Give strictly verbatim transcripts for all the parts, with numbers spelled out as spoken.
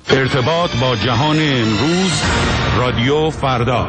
ارتباط با جهان امروز، رادیو فردا.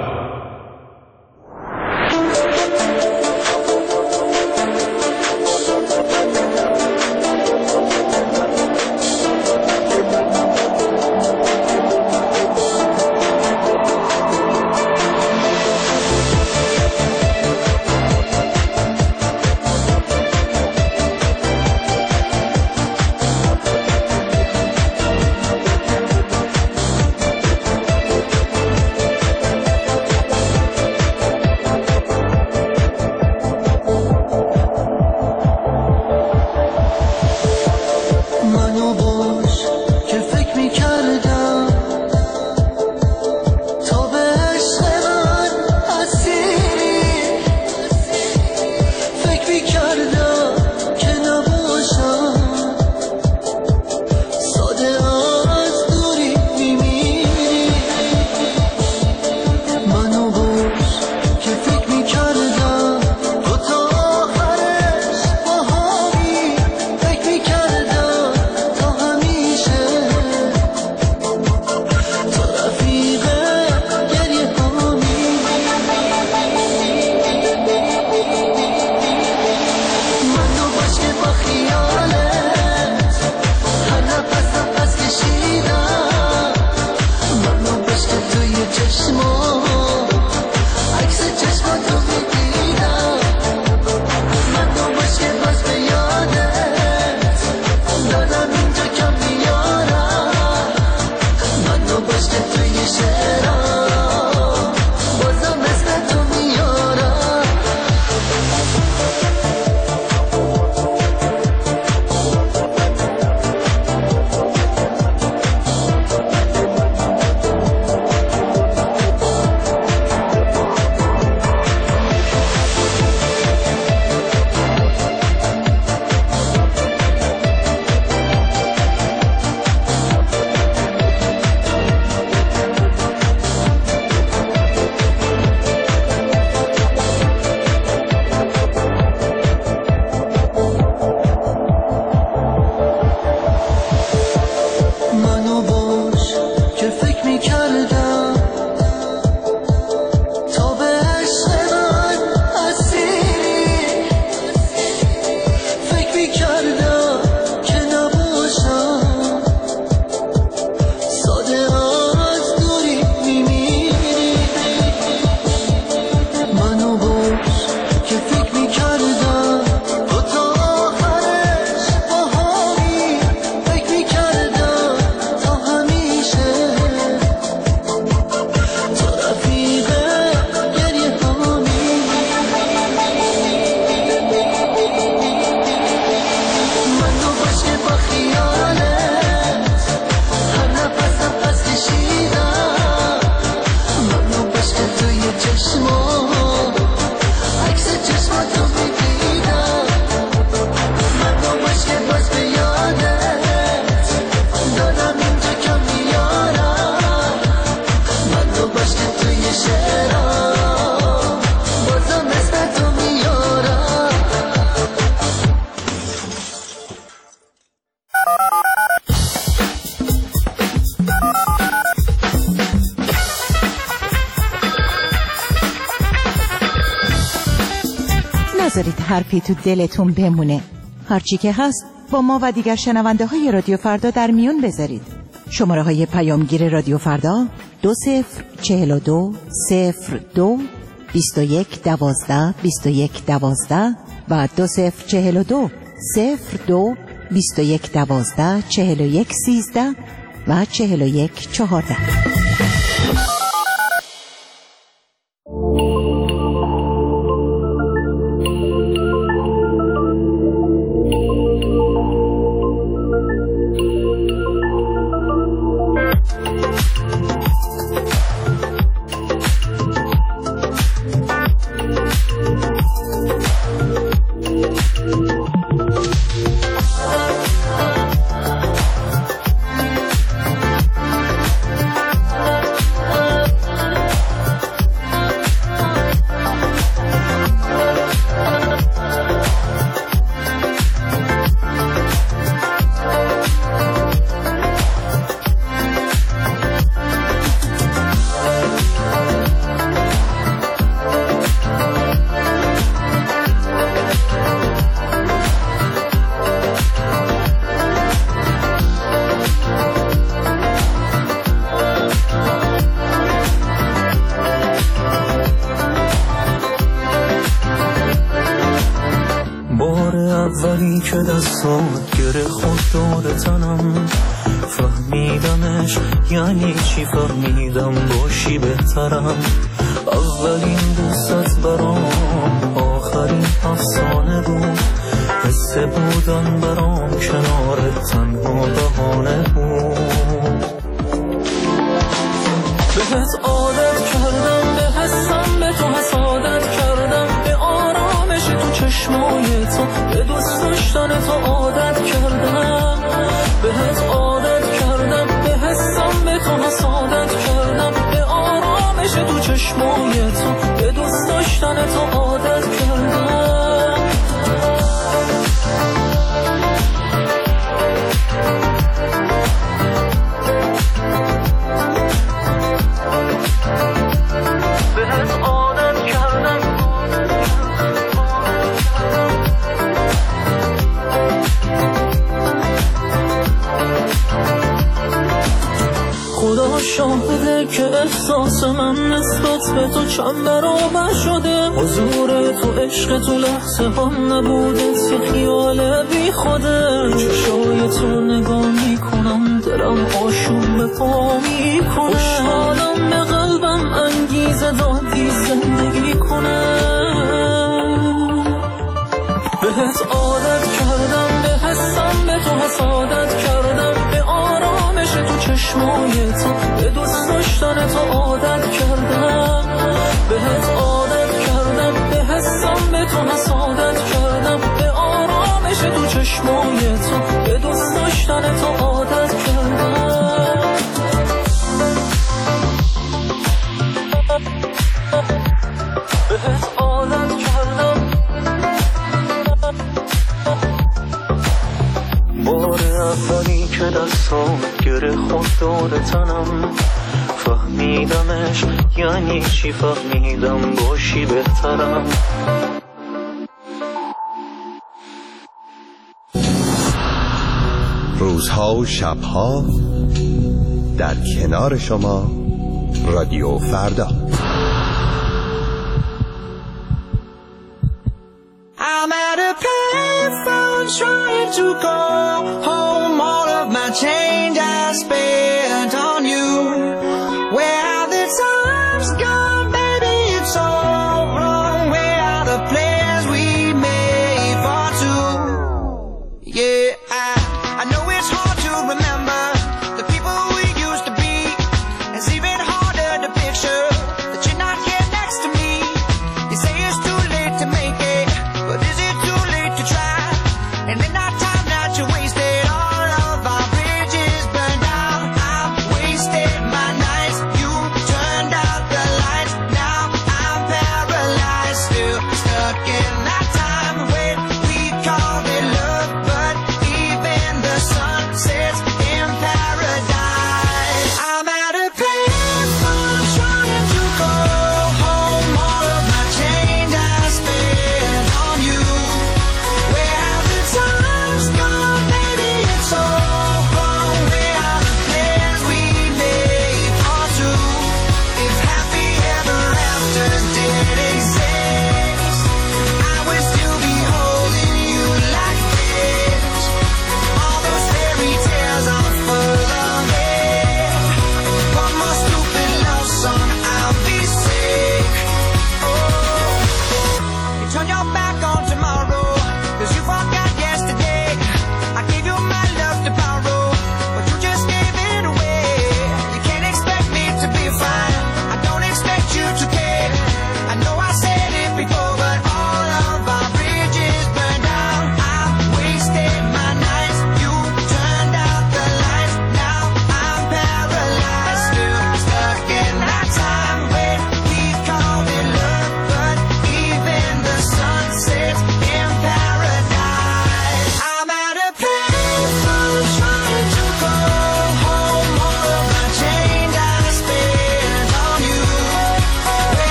نذارید حرفی تو دلتون بمونه. هرچی که هست با ما و دیگر شنونده های رادیو فردا در میون بذارید. شماره های پیامگیر رادیو فردا دو صفر چهل و دو صفر دو بیست و یک دوازده بیست و یک دوازده و دو صفر چهل و دو صفر دو بیست و یک دوازده چهل و یک سیزده و چهل و یک چهارده. دستات گره خود دور تنم، فهمیدمش یعنی چی، فهمیدم باشی بهترم. اولین دوستت برام آخرین افسانه بود، حس بودن برام کنارت تنها بهانه بود. بهت عادت کردم، به حسم به تو حسادت کردم، به آرامش تو چشمای تو، به دوست داشتن تو عادت کردم. بهت عادت کردم، به حسم به تو حسادت کردم، به آرامش تو چشمای تو، به دوست داشتن تو عادت کردم. بهت عادت کردم. خدا شاهده که احساس من نسبت به تو چند برابر شده. حضور تو، عشق تو لحظه هم نبوده، یه خیال بی خوده. چشای تو نگاه میکنم، دلم آشوب به پا میکنه. خوشحالم به قلبم انگیزه دادی زندگی کنه. بهت عادت کردم، به حسم به تو حسادت کردم، به آرامش تو چشمای تو، به دوست داشتن تو عادت کردم. بهت عادت کردم، به حسم به تو حسادت کردم، به آرامش تو چشمای تو، به دوست داشتن تو عادت کردم. بهت عادت کردم. بار اولی که دستام گره خود دور تنم، فهمیدمش یعنی چی، فهمیدم باشی بهترم. روزها و شبها در کنار شما رادیو فردا. I'm at a payphone trying to call home. All of my change I spent on you. Where have the times gone, baby? It's all wrong. Where are the plans we made for two? Yeah, I, I know it's hard to remember the people we used to be. It's even harder to picture that you're not here next to me. You say it's too late to make it, but is it too late to try? And in our time that you wasted, all of our bridges burned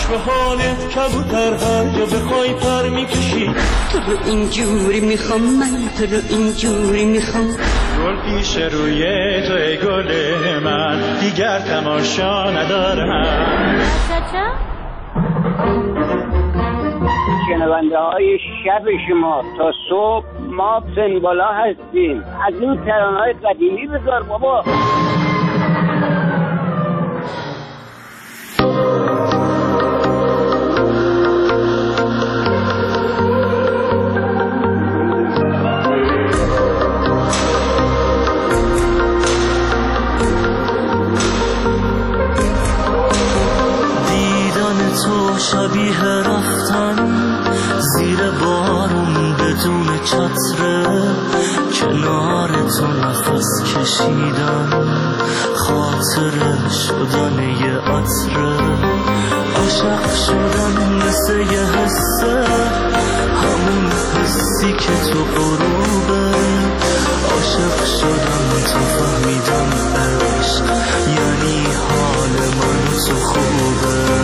به حالت کبوتر هر جا بخوای پر میکشی. تو رو اینجوری میخوام من، تو رو اینجوری میخوام. گل پیش روی تو ای گل من، دیگر تماشا ندارم. شنونده های شب شما تا صبح ما سنبالا هستیم. از این ترانه های قدیمی بذار بابا. شبیه رفتن زیر بارون بدون چتره، کنار تو نفس کشیدن خاطره شدن یه عطره. عاشق شدن مثل یه حسه، همون حسی که تو غروبه. عاشق شدن تو فهمیدم عشق یعنی حال من تو خوبه.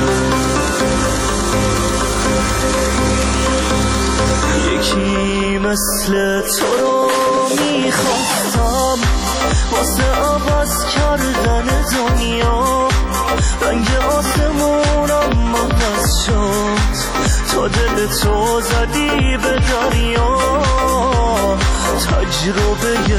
یکی مثل تو رو میخواستم واسه عوض کردن دنیا. رنگ آسمونم عوض شد تا دل تو زدی به دریا. تجربه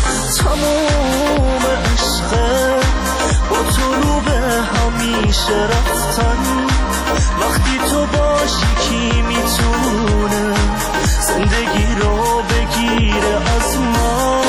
تموم عشقه با تو رو به همیشه رفتن. وقتی تو باشی کی میتونه زندگی رو بگیره از من.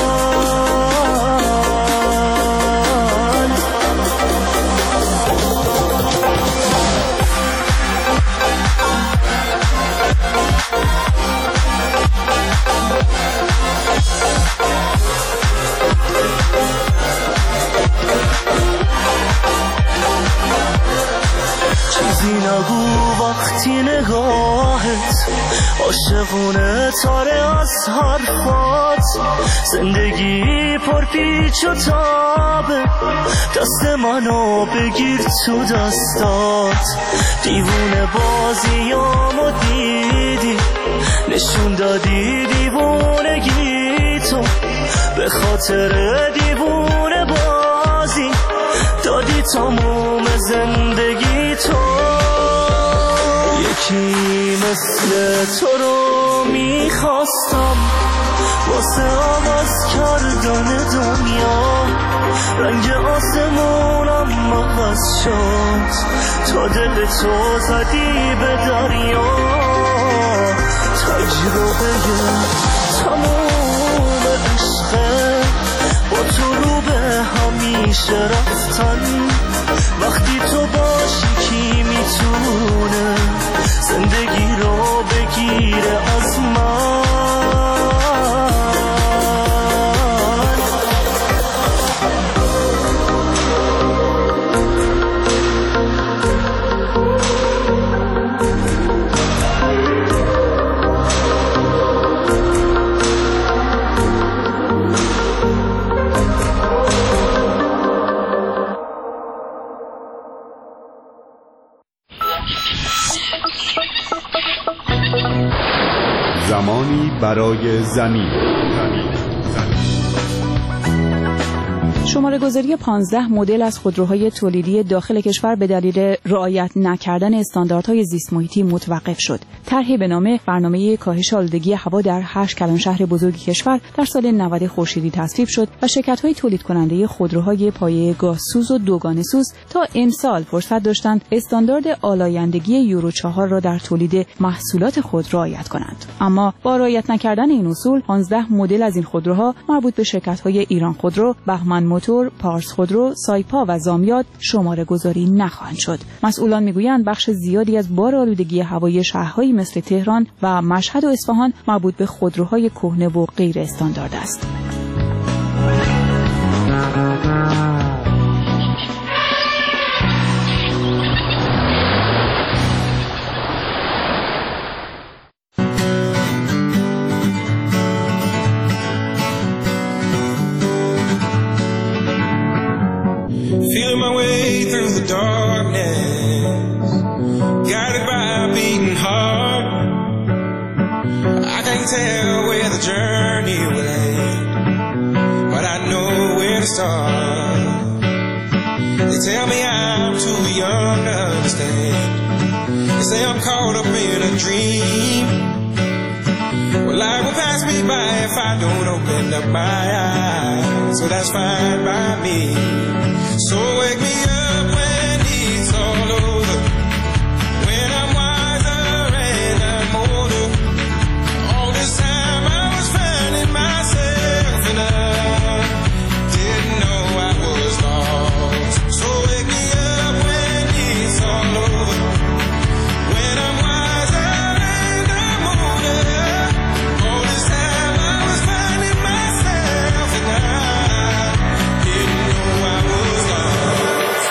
چیزی نگو وقتی نگاهت عاشقونه تاره از حرفات. زندگی پر پیچ و تابه، دست منو بگیر تو دستات. دیوونه بازیامو دیدی، نشون دادی دیوونگی تو. به خاطر دیوونه بازی دادی تموم زندگی تو. یکی مثل تو رو میخواستم واسه عوض کردن دنیا. رنگ آسمونم عوض شد تا دل تو زدی به دریا. تجربه تموم عشقه با تو رو به همیشه رفتن. وقتی تو باشی کی میتونه زندگی رو بگیره از من. زمانی برای زمین. شماره گذاری پانزده مدل از خودروهای تولیدی داخل کشور به دلیل رعایت نکردن استانداردهای زیست محیطی متوقف شد. طرحی به نام برنامه کاهش آلودگی هوا در هشت کلانشهر بزرگ کشور در سال نود خورشیدی تصویب شد و شرکت‌های تولید کننده خودروهای پایه گازسوز و دوگانه سوز تا امسال فرصت داشتند استاندارد آلایندگی یورو چهار را در تولید محصولات خود رعایت کنند. اما با رعایت نکردن این اصول پانزده مدل از این خودروها مربوط به شرکت‌های ایران خودرو، بهمن موتور، پارس خودرو، سایپا و زامیات شماره گذاری نخواهند شد. مسئولان میگویند بخش زیادی از بار آلودگی هوایی شهرهایی مثل تهران و مشهد و اصفهان مربوط به خودروهای کهنه و غیر استاندارد است. Feeling my way through the darkness, start. They tell me I'm too young to understand. They say I'm caught up in a dream. Well, life will pass me by if I don't open up my eyes. So that's fine by me. So wake me up when it's all over, when I'm wiser and I'm older. All this time I was finding myself and I didn't know I was lost. So wake me up when it's all over, when I'm wiser and I'm older. All this time I was finding myself and I didn't know I was lost.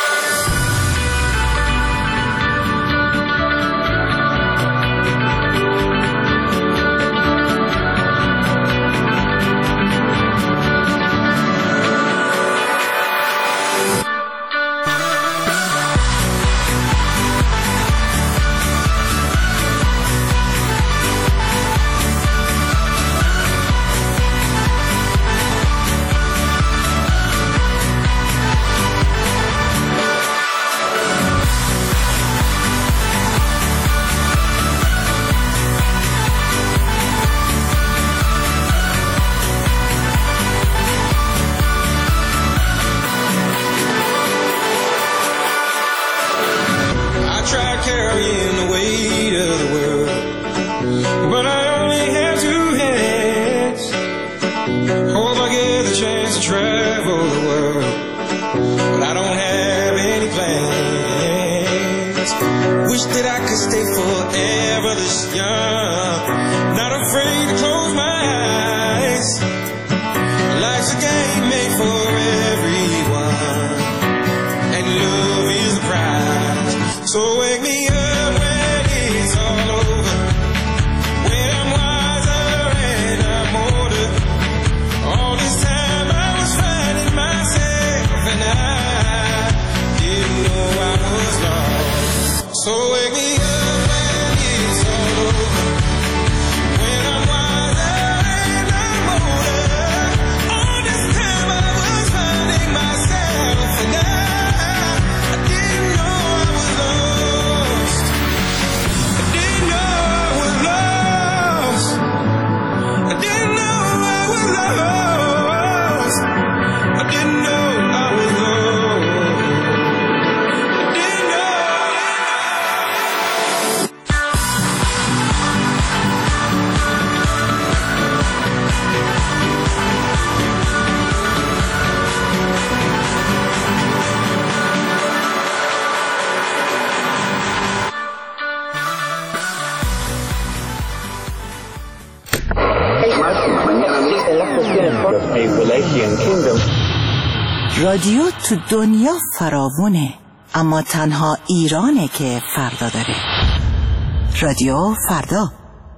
Carrying the weight of the world, but I only have two hands. Hope I get the chance to travel the world, but I don't have any plans. Wish that I could stay forever this young, not afraid to close my eyes. Life's a game made for everyone, and love is the prize. So wake me up when it's all over, when I'm wiser and I'm older. All this time I was finding myself and I didn't know I was lost. So wake me up when it's all over, when I'm wiser and I'm older. All this time I was finding myself and I I didn't know I was lost. I didn't know I was lost. I didn't know I was lost. I didn't know I was lost. I didn't know. رادیو تو دنیا فراوونه، اما تنها ایرانه که فردا داره. رادیو فردا.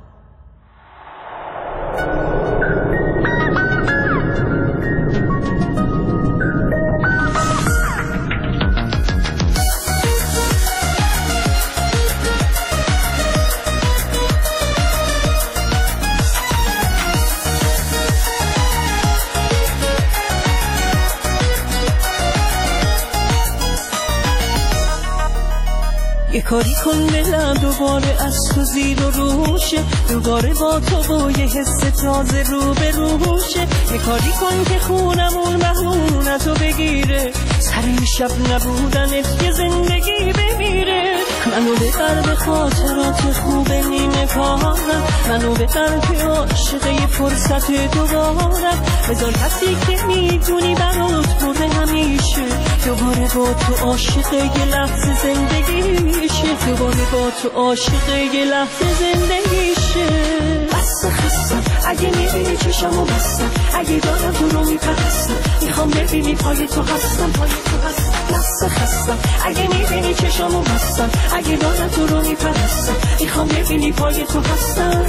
یه کاری کن دلم دوباره از تو زیر و روشه، دوباره با تو با یه حس تازه رو به روشه. یه کاری کن که خونمون بهونتو بگیره، سر این شب نبودنت یه زندگی بمیره. منو ببر به خاطرات خوب نیمه کارم، منو ببر که عاشق یه فرصت دوبارم. بذار کسی که میدونی برات برده همیشه، دوباره با تو عاشق یه لحظه زندگیشه، دوباره با تو عاشق یه لحظه زندگیشه. بس خستم اگه میبینی چشمو بستم، اگه دارم تو رو میپرستم، میخوام ببینی پای تو هستم، پای تو هستم. بس خستم اگه میبینی چشمو بستم، اگه دارم تو رو میپرستم، میخوام ببینی پای تو هستم.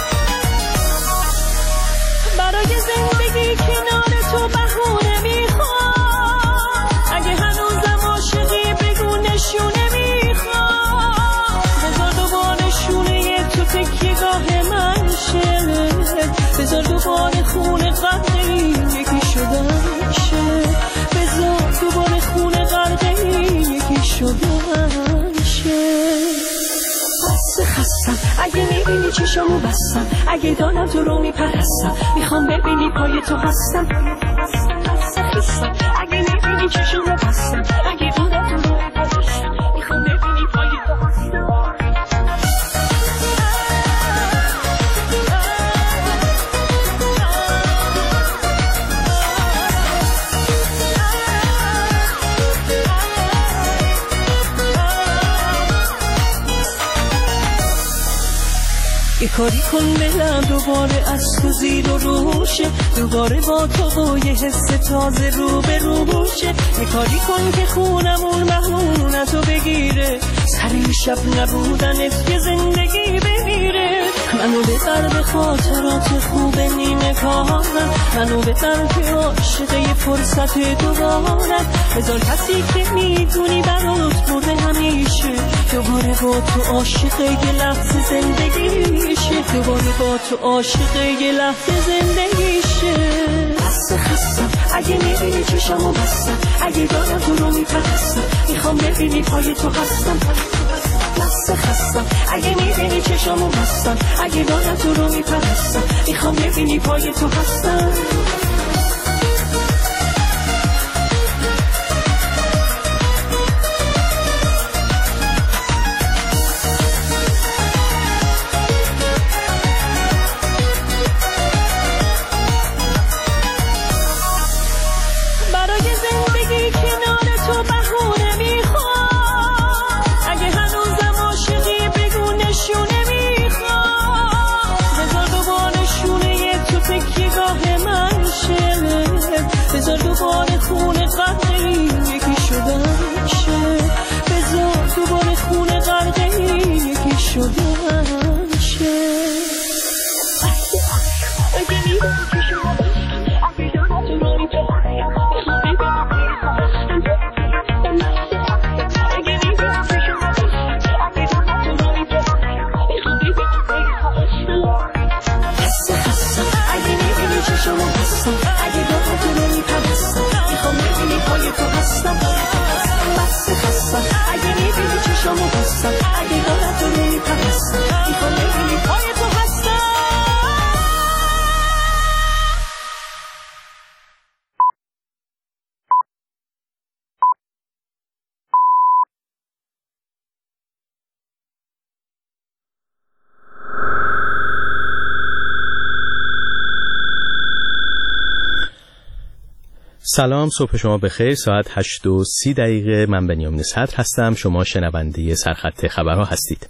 برای زندگی کنار تو بهونه میخوام، شدن شه. بس خستم اگه میبینی چشمو بستم، اگه دارم تو رو میپرستم، میخوام ببینی پای تو هستم. بس خستم اگه میبینی چشمو بستم، اگه دارم تو رو میپرستم، میخوام ببینی پای تو هستم. یه کاری کن دلم دوباره از تو زیر و روشه، دوباره با تو با یه حس تازه رو به روشه. یه کاری کن که خونمون مهمون از تو بگیره، سر شب نبودنت که زندگی بمیره. منو ببر به خاطرات خوب نیمه کارم، منو ببر که عاشق یه فرصت دوبارم. بذار کسی که میدونی برات برده همیشه، دوباره با تو عاشق یه لحظه زندگیشه، دوباره با تو عاشق یه لحظه زندگیشه. بس خستم اگه میبینی چشمو بستم، اگه دارم تو رو میپرستم، میخوام ببینی پای تو هستم. بس خستم اگه میبینی چشمو بستم، اگه دارم تو رو میپرستم، میخوام ببینی پای تو هستم. بذار دوباره خونه غرقه یکی شدن شه، بذار دوباره خونه غرقه یکی شدن شه. اگه میدونی که شما اگه دارم تو رو میپرستم، میخوام ببینم اگه میدونی که شما اگه دارم تو رو میپرستم، میخوام ببینم بس خستم اگه میبینی که شما بستم، اگه دارم تو رو میپرستم، میخوام ببینی پای تو هستم. بس خستم اگه میبینی که شما بستم، اگه دارم تو رو میپرستم، میخوام ببینی پای تو هستم. سلام، صبح شما بخیر. ساعت هشت و سی دقیقه. من بنیامین صدر هستم. شما شنونده سرخط خبرها هستید.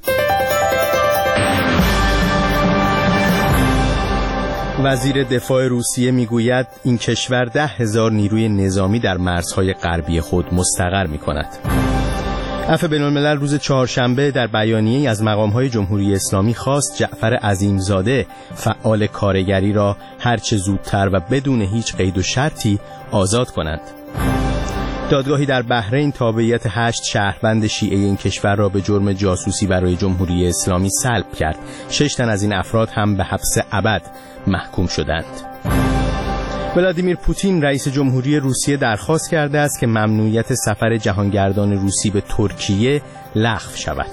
وزیر دفاع روسیه میگوید این کشور ده هزار نیروی نظامی در مرزهای غربی خود مستقر می کند. عفو بین‌الملل روز چهارشنبه در بیانیه‌ای از مقام‌های جمهوری اسلامی خواست جعفر عظیمزاده فعال کارگری را هرچه زودتر و بدون هیچ قید و شرطی آزاد کنند. دادگاهی در بحرین تابعیت هشت شهروند شیعه این کشور را به جرم جاسوسی برای جمهوری اسلامی سلب کرد. شش تن از این افراد هم به حبس ابد محکوم شدند. ولادیمیر پوتین رئیس جمهوری روسیه درخواست کرده است که ممنوعیت سفر جهانگردان روسی به ترکیه لغو شود.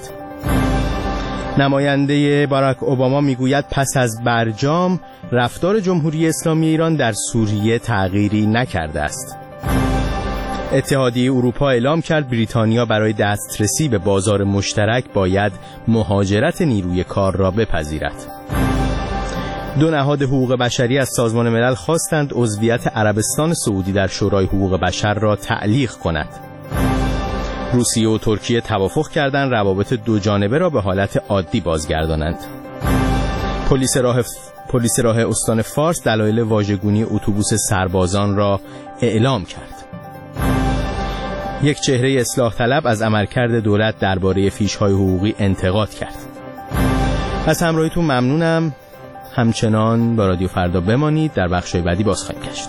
نماینده باراک اوباما میگوید پس از برجام رفتار جمهوری اسلامی ایران در سوریه تغییری نکرده است. اتحادیه اروپا اعلام کرد بریتانیا برای دسترسی به بازار مشترک باید مهاجرت نیروی کار را بپذیرد. دو نهاد حقوق بشری از سازمان ملل خواستند عضویت عربستان سعودی در شورای حقوق بشر را تعلیق کند. روسیه و ترکیه توافق کردند روابط دو جانبه را به حالت عادی بازگردانند. پلیس راه پلیس راه استان فارس دلایل واژگونی اتوبوس سربازان را اعلام کرد. یک چهره اصلاح طلب از عملکرد دولت درباره فیش‌های حقوقی انتقاد کرد. از همراهیتون ممنونم. همچنان با رادیو فردا بمانید. در بخش‌های بعدی باز خواهیم گشت.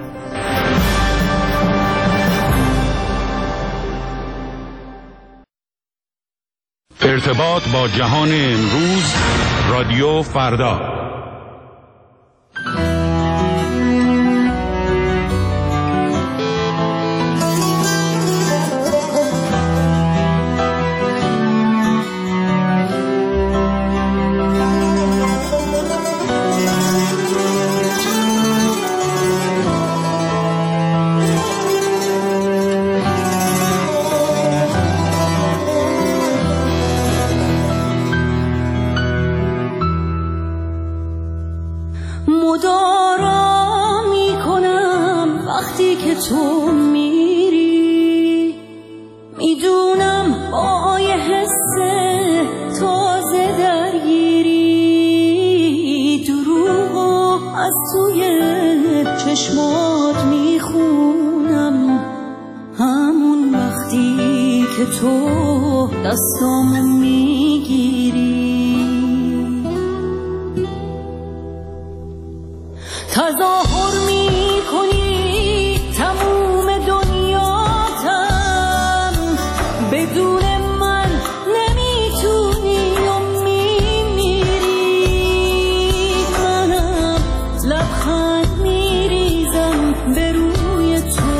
ارتباط با جهان امروز، رادیو فردا. دستامو میگیری، تظاهر میکنی تموم دنیاتم، بدون من نمیتونی و میمیری. منم لبخند میریزم به روی تو،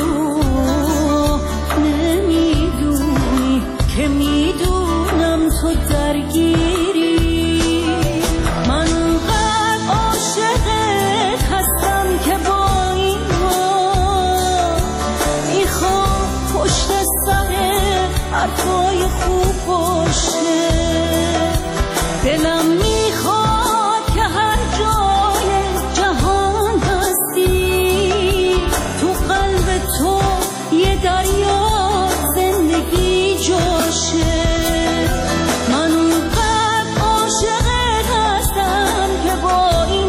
نمیدونی که میدونم تو درگیری. من اونقدر عاشقت هستم که با این حال میخوام پشت سر حرفای خوب باشه. دلم میخواد که هر جای جهان هستی، تو قلب تو یه دریا زندگی جاشه. من اونقدر عاشقت هستم که با این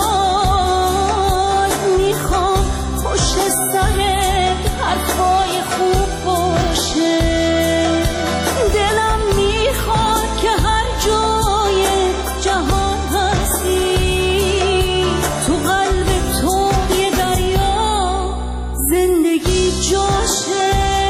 حال میخوام پشت سرت حرفای خوب باشه. دلم میخواد که هر جای جهان هستی، تو قلب تو یه دریا زندگی جاشه.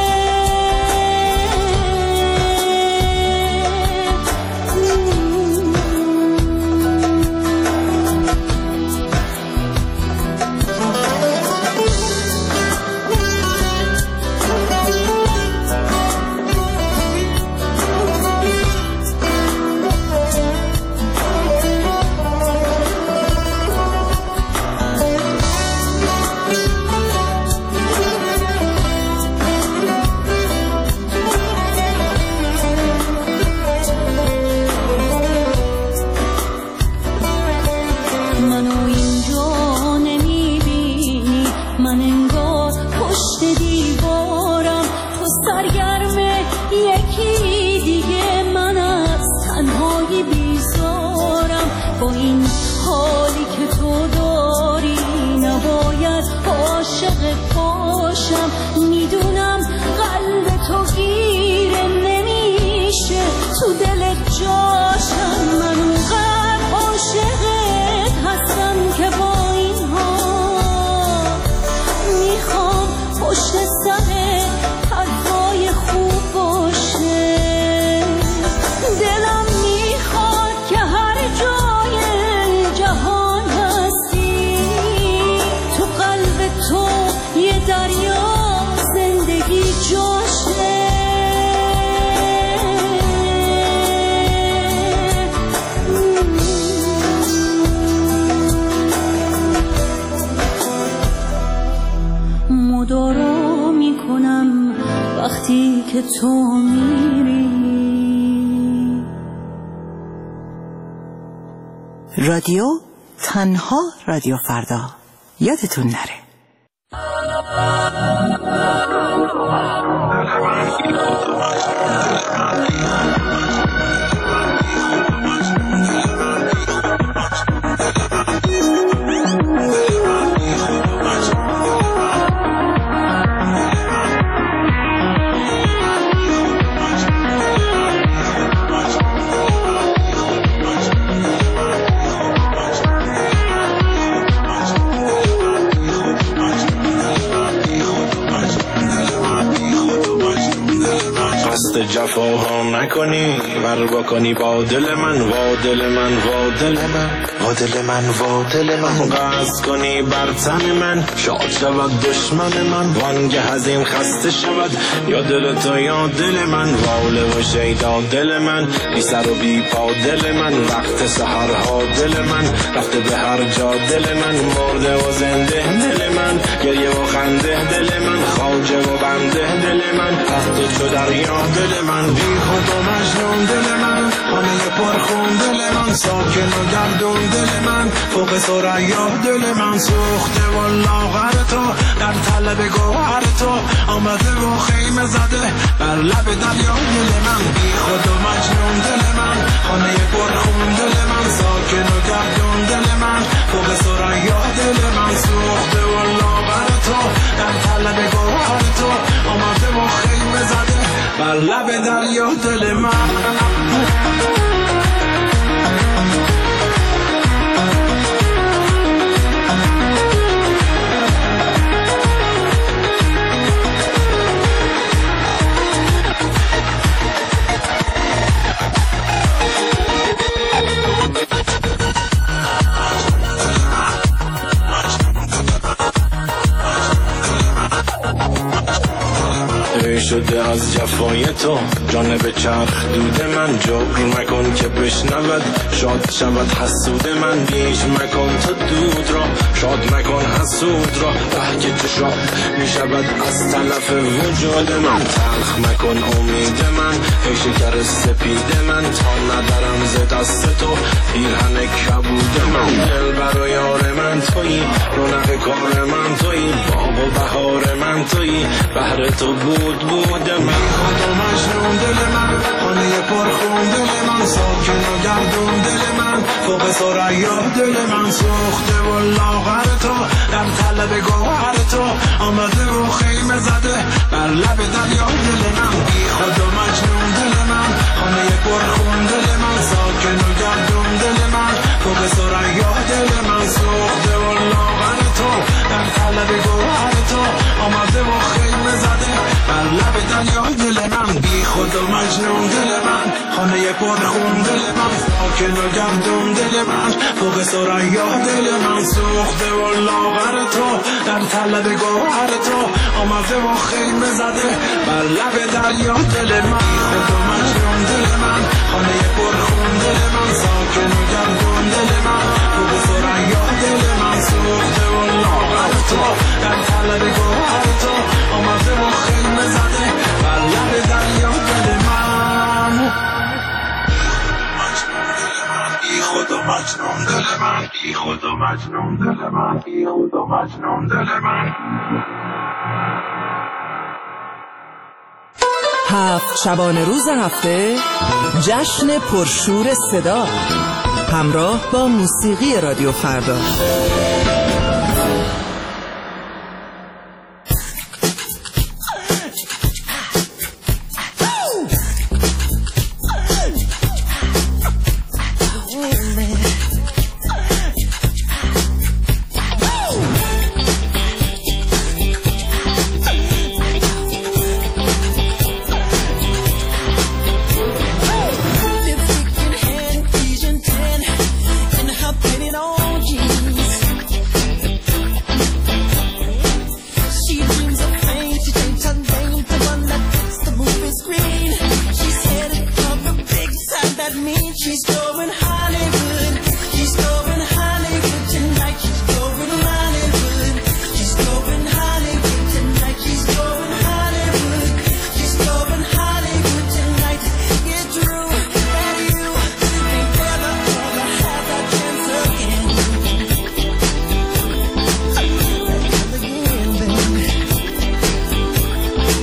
منو اینجا نمیبینی، من انگار پشت دیوارم، تو سرگرم یکی دیگه، من از تنهایی بیزارم. با این حالی که تو داری نباید عاشق باشم، میدونم قلب تو گیره نمیشه تو دل جاشم. من اونقدر عاشقت هستم که با این حال میخوام پشت سر حرفای خوب باشه. دلم میخواد که هر جای جهان هستی، تو قلب تو یه دریا زندگی جاشه. مدارا میکنم وقتی که تو میری. رادیو تنها رادیو فردا، یادتون نره. جفاها نکنی ور بکنی با دل من، وا دل من، وا دل من، وا دل من، وا دل من. قصد کنی بر تن من، شاد شود دشمن من، وانگه از این خسته شود یا دل تو یا دل من. واله و شیدا دل من، بی سر و بی پا دل من، وقت سحرها دل من، رفته به هر جا دل من، مرده و زنده دل من، گریه و خنده دل من، خواجه و بنده دل من، تحت چو دریا دل من، بی خود و مجنون دل من، خانه پرخون دل من، ساکن و گردون دل من، فوق ثریا دل من، سوخته و لاغر تو در طلب گوهر تو، آمده و خیمه زده بر لب دریا دل من، بی خود و مجنون دل من، خانه پرخون دل من، ساکن و گردون دل من، فوق ثریا دل من، سوخته و لاغر تو در طلب گوهر تو، آمده و خیمه زده بر بر لب دریا دل من. شده از جفای تو جانب چرخ دود من، جبر مکن که بشنود شاد شود حسود من. بیش مکن تا دود را شاد مکن حسود را، بهک تو شاد می شود از تلف وجود من. تلخ مکن امید من ای شکر سپید من، تا ندارم ز دست تو پیرهن کبود من. دل بر و یار من تویی، رونق کار من تویی، باغ و بهار من تویی، بهر تو بود بود من. خدا مجنون دل من، خانه پرخون دل من، ساکن و گردون دل من، فوق ثریا دل من. سوخته و لاغر تو در طلب گوهر تو، آمده و خیمه زده بر لب دریا دل من. بی خدا مجنون دل من، خانه پرخون دل من، ساکن و گردون دل من، فوق ثریا دل من. سوخته و لاغر تو در طلب گوهر تو، آمده و خیمه زده بر لب دریا دل من. بی خود و مجنون دل من، خانه پرخون دل من، ساکن و گردون دل من، فوق ثریا دل من. سوخته و لاغر تو در طلب گوهر تو، آمده و خیمه زده بر لب دریا دل من. بی خود و مجنون دل من، خانه پرخون دل من، ساکن و گردون دل من، فوق ثریا دل من. سوخته و لاغر تو در طلب گوهر تو، آمده و خیمه زده بر لب دریا دل من. بی خود و مجنون دل من، بی خود و مجنون دل من، بی خود و مجنون دل من. هفت شبانه روز هفته جشن پرشور صدا همراه با موسیقی رادیو فردا.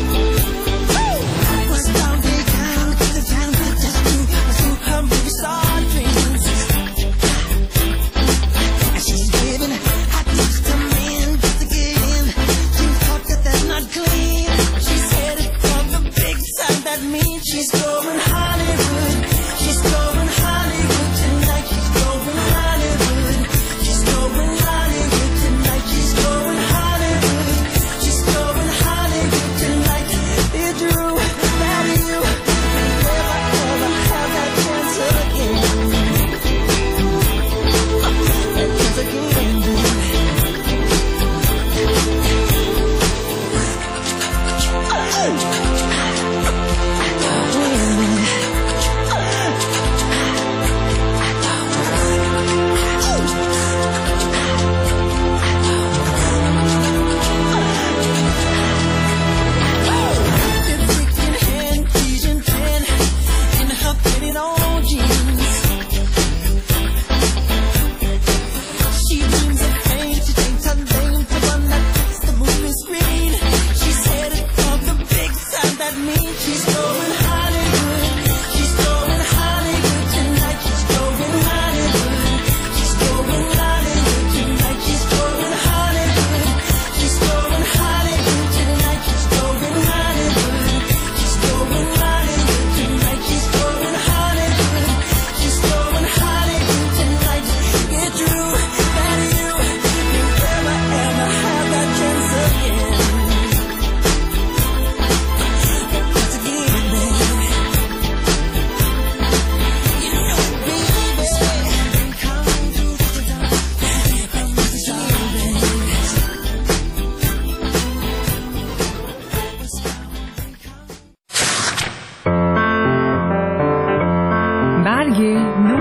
Sorry. برگ نو.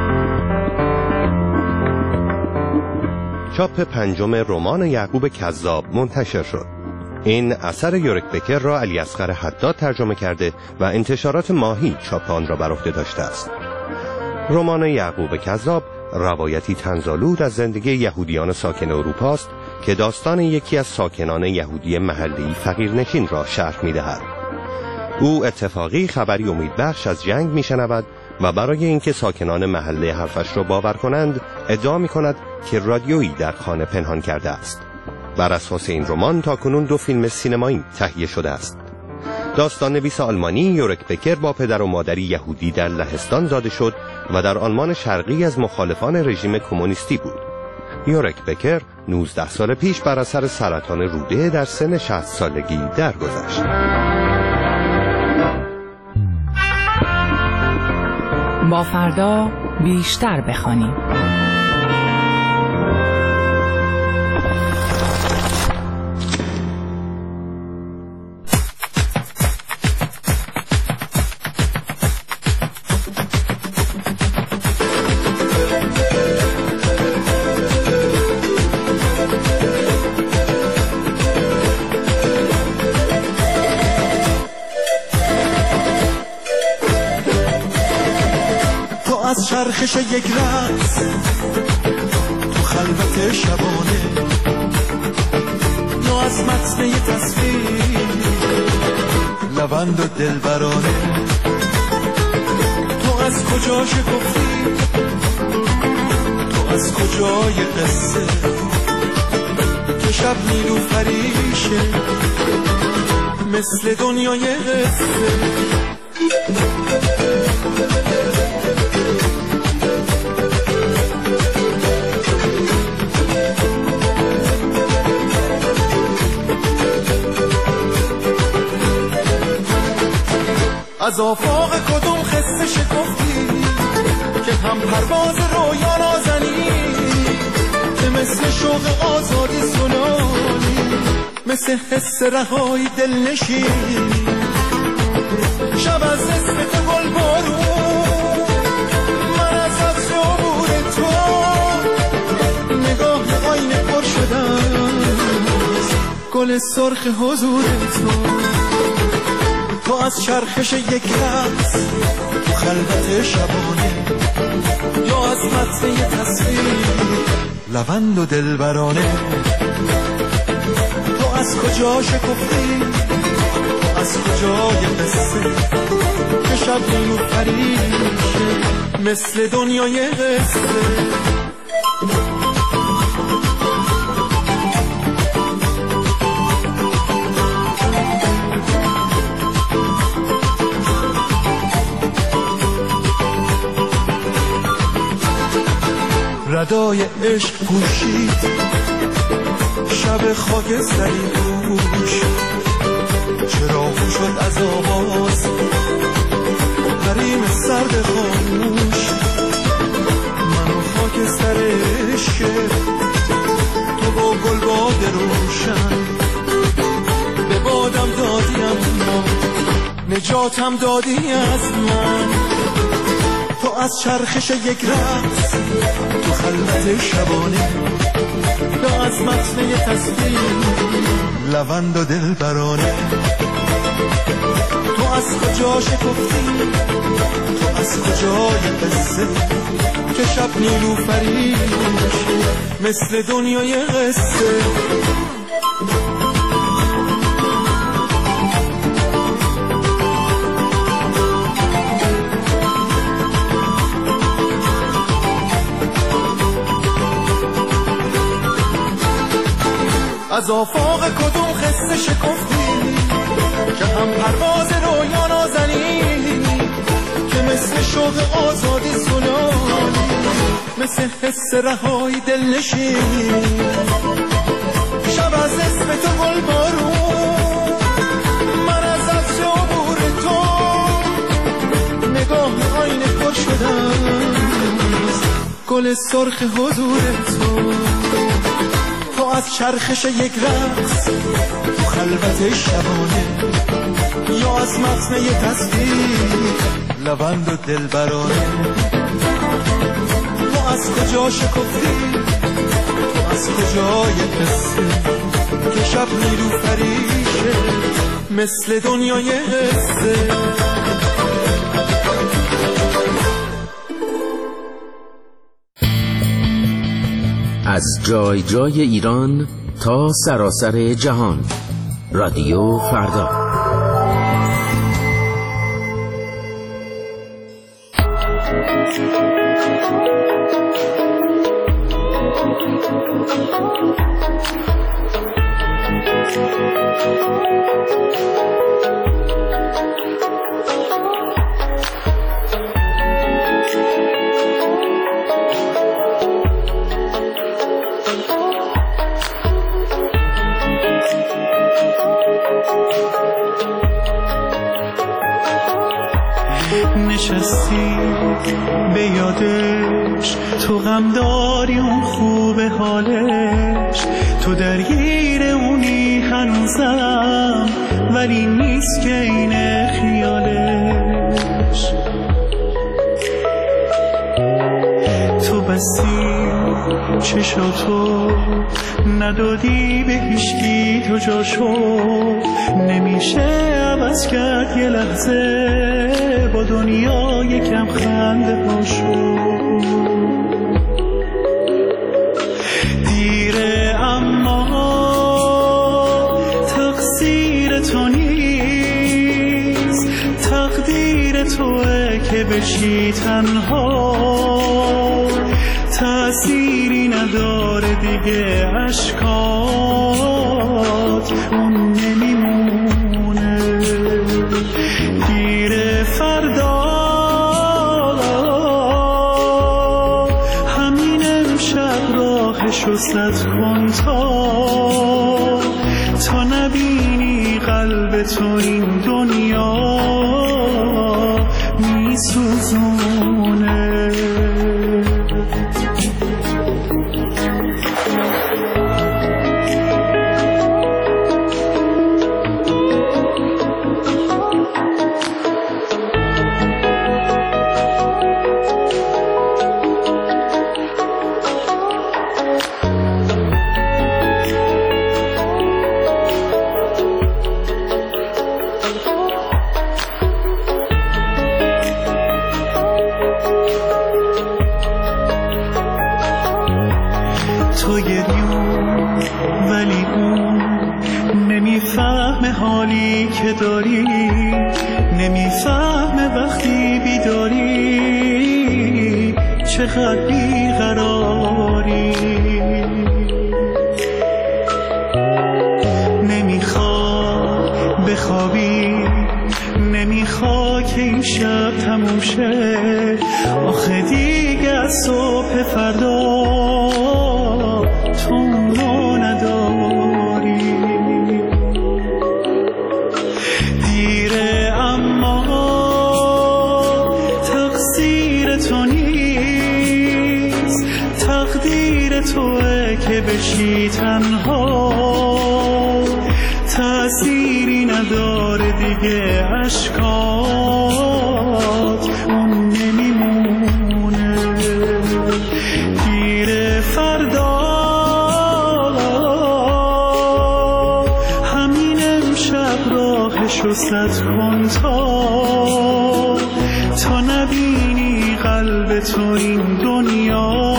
چاپ پنجم رمان یعقوب کذاب منتشر شد. این اثر یورک بکر را علی اصغر حداد ترجمه کرده و انتشارات ماهی چاپ آن را بر عهده داشته است. رمان یعقوب کذاب روایتی طنزآلود از زندگی یهودیان ساکن اروپا است که داستان یکی از ساکنان یهودی محلی فقیرنشین را شرح می‌دهد. او اتفاقی خبری امیدبخش از جنگ می‌شنود و برای اینکه ساکنان محله حرفش را باور کنند ادعا می‌کند که رادیویی در خانه پنهان کرده است. بر اساس این رمان تاکنون دو فیلم سینمایی تهیه شده است. داستان نویس آلمانی یورک بکر با پدر و مادری یهودی در لهستان زاده شد و در آلمان شرقی از مخالفان رژیم کمونیستی بود. یورک بکر نوزده سال پیش بر اثر سرطان روده در سن شصت سالگی درگذشت. با فردا بیشتر بخوانیم. از چرخش یک رقص تو خلوت شبانه یا از متن یک تصویر لبند و دلبرانه تو از کجا شکفتی تو از کجای قصه که شب نیلو فریشه مثل دنیای قصه از آفاق کدوم خسته شکفتی که هم پرواز رویا نازنی که مثل شوق آزادی سنانی مثل حس رهایی دل نشین شب از اسم تو گل بارون من از عطر عبور تو نگاه آینه پر شدم گل سرخ حضور تو تو از چرخش یک رقص تو خلوت شبانه یا از متن یه تصویر لبند و دلبرانه تو از کجا شکفتی تو از کجای قصه که شب نیلو فریشه مثل دنیای قصه ردای عشق پوشید شب خاکستری دوش چراغ شد از آواز حریم سرد خاموش من و خاکستر عشق تو با گل باد روشن به بادم دادی اما نجاتم دادی از من تو از چرخش یک رقص تو خلوت شبانه یا از متن یه تصویر لبند و دلبرانه تو از کجا شکفتی تو از کجای قصه که شب نیلو فریشه مثل دنیای قصه از آفاق کدوم خسته شکفتی که هم پرواز رویا نازنی که مثل شوق آزادی سنانی مثل حس رهایی دل نشین شب از اسم تو گل بارون من از عطر عبور تو نگاه آینه پر شدم گل سرخ حضور تو تو از چرخش یک رقص تو خلوت شبانه یا از متن یه تصویر لبند و دلبرانه. ما از کجا شکفتیم، از کجای قصه که شب نیلوفریشه مثل دنیای قصه. از جای جای ایران تا سراسر جهان، رادیو فردا. نشستی به یادش، تو غم داری اون خوب حالش، تو درگیر اونی هنوزم ولی نیست که این خیالش. تو بستی چشاتو ندادی به هیچکی تو جاشو، نمیشه عوض کرد یه لحظه با دنیا یکم خنده هاشو. دیره اما تقصیر تو نیست، تقدیر توه که بشی تنها، تأثیری نداره دیگه عشقات اون نمیمونه. گیر فردا همین امشب راهشو ست کن تا تا نبینی قلب تو این دنیا میسوزونه. تو گریون ولی اون نمیفهمه حالی که داری، نمیفهمه وقتی بیداری چقدر بیقراری. نمیخواد بخوابی، نمیخواد که این شب تموم شه، آخه دیگه از صبح فردا تو اونو نداری. دیره اما تقصیر تو نیست، تقدیر توه که بشی تنها، تأثیری نداره دیگه عشقات اون نمیمونه. گیر فردا راهشو ست کن تا تا نبینی قلب تو این دنیا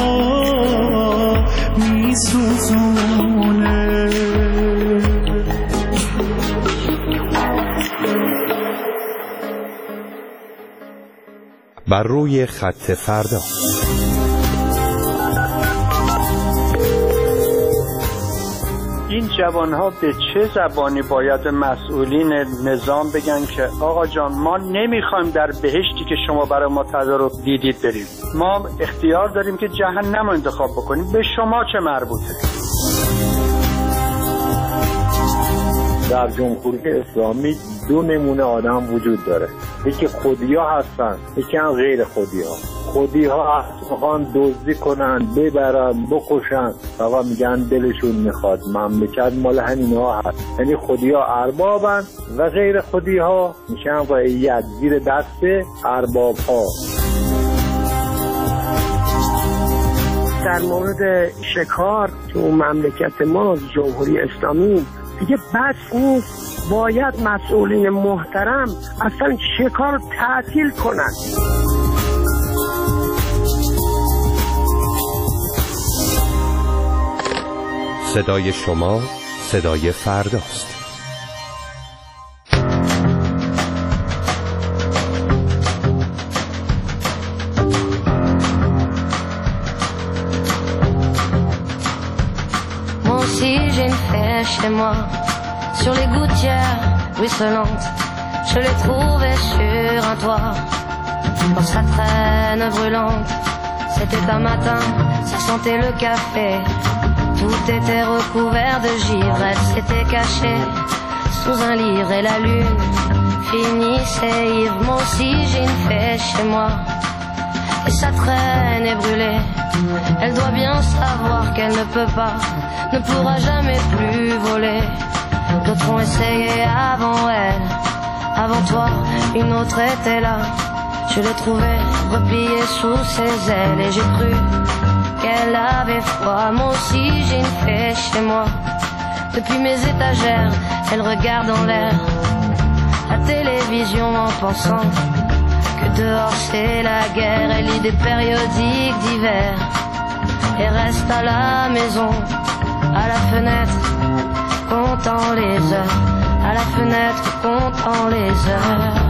میسوزونه. بر روی خط فردا. این جوانها به چه زبانی باید مسئولین نظام بگن که آقا جان ما نمیخوایم در بهشتی که شما برای ما تدارک دیدید بریم، ما اختیار داریم که جهنم رو انتخاب بکنیم، به شما چه مربوطه؟ در جمهوری اسلامی دو نمونه آدم وجود داره، یکی خودیا هستن، یکی هم غیر خودیا. خودیا میخوان دزدی کنن، ببرن، بکشن، فقط میگن دلشون میخواد، مملکت مال همینها هست. یعنی خودیا اربابن و غیر خودیها میشن رعیت زیر دست ارباب ها. در مورد شکار تو مملکت ما جمهوری اسلامی دیگه بس نیست، باید مسئولین محترم اصلا شکار تعطیل کنن. صدای شما صدای فرداست. Chez moi, sur les gouttières ruisselantes, je l'ai trouvé sur un toit, dans sa traîne brûlante. C'était un matin, ça sentait le café, tout était recouvert de givre. Elle s'était cachée sous un livre et la lune finissait ivre. Moi aussi j'ai une fée chez moi, et sa traîne est brûlée. Elle doit bien savoir qu'elle ne peut pas, ne pourra jamais plus voler. D'autres ont essayé avant elle, avant toi, une autre était là. Je l'ai trouvée repliée sous ses ailes et j'ai cru qu'elle avait froid. Moi aussi j'ai une fée chez moi, depuis mes étagères, elle regarde en l'air la télévision en pensant que dehors c'est la guerre. Elle lit des périodiques d'hiver et reste à la maison, à la fenêtre, comptant les heures, à la fenêtre, comptant les heures.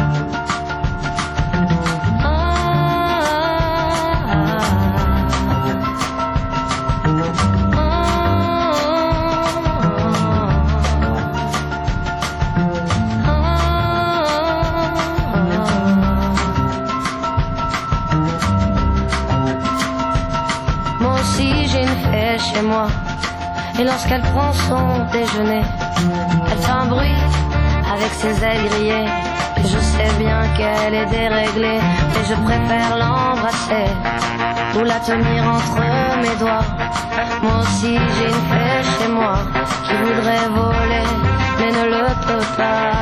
Chez moi, et lorsqu'elle prend son déjeuner, elle fait un bruit avec ses ailes grillées. Et je sais bien qu'elle est déréglée, mais je préfère l'embrasser ou la tenir entre mes doigts. Moi aussi j'ai une fée chez moi qui voudrait voler, mais ne le peut pas.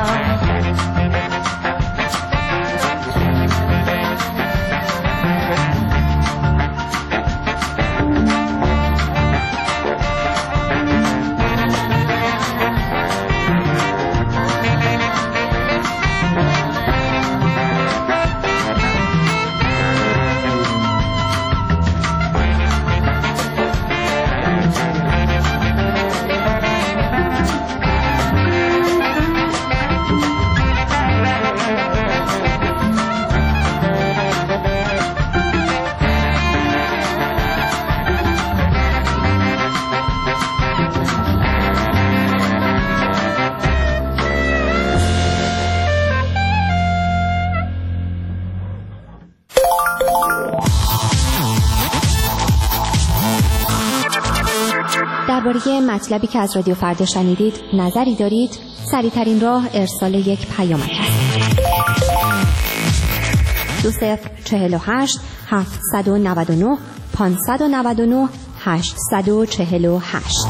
درباره مطلبی که از رادیو فردا شنیدید نظری دارید؟ سریع‌ترین راه ارسال یک پیامک است. دو صفر چهل و هشت هفتصد و نود و نه پانصد و نود و نه هشتصد و چهل و هشت.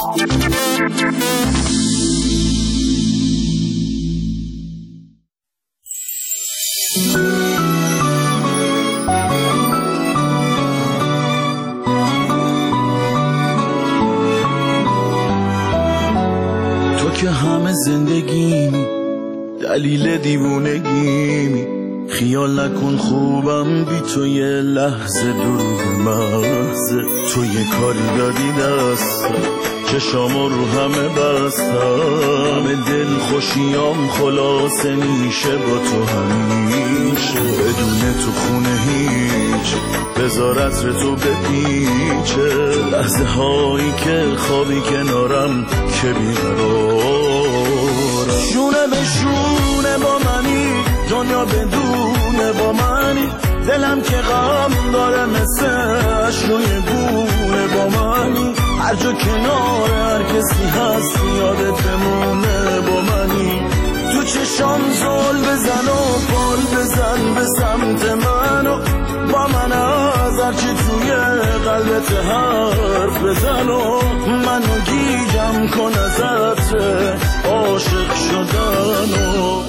که همه زندگیمی دلیل دیوونگیمی، خیال نکن خوبم بی تو یه لحظه دروغ محضه. تو یه کاری دادی دستم چشامو رو همه بستم، همه دل خوشیام خلاصه میشه با تو همیشه. بدون تو خونه هیچ بذار عطر تو بپیچه، لحظه هایی که خوابی کنارم که بیقرارم. شونه به شونه با منی، دنیا بدونه با منی، دلم که غم داره مثل اشروی گونه با منی. هر جا کنار هر کسی هست یادت بمونه با منی. تو چشام زل بزن و پال بزن به سمت منو، با من از هرچی توی قلبت حرف بزن و منو گیجم کن ازت عاشق شدنو.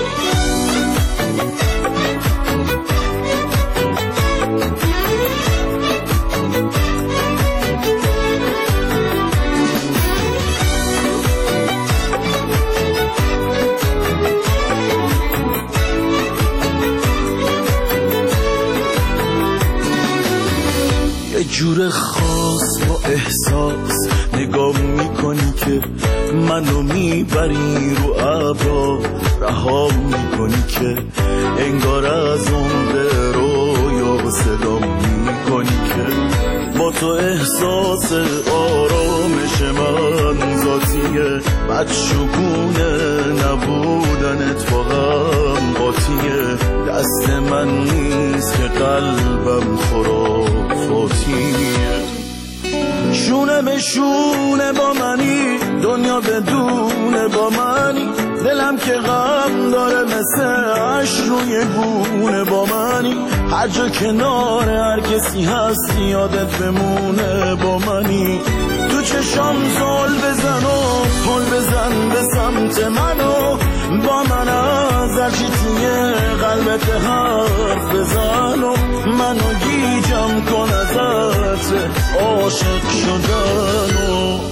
یه جور خاص با احساس نگاه میکنی که منو میبری رو ابرا، رها میکنی که انگار از عمق رویا صدا میکنی که با تو احساس آرامش من ذاتیه، بدشگونه نبودنت واقعا قاطیه، دست من نیست که قلبم خرافاتیه. شونه به شونه با منی، دنیا بدونه با منی، دلم که غم داره مثل عشق روی گونه با منی. هر جا کنار هر کسی هست یادت بمونه با منی. تو چشام زل بزن و پل بزن به سمت منو، با من از هرچی توی قلبت حرف بزن و منو گیجم کن ازت عاشق شدنو.